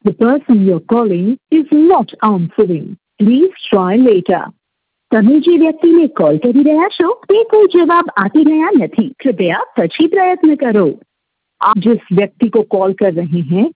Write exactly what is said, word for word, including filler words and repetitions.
The person you're calling is not answering. Please try later. તમે જે વ્યક્તિને call કરી રહ્યા છો તે કોઈ જવાબ આપી રહ્યા નથી. कृपया પછી प्रयत्न करो. आप जिस व्यक्ति को कॉल कर रहे हैं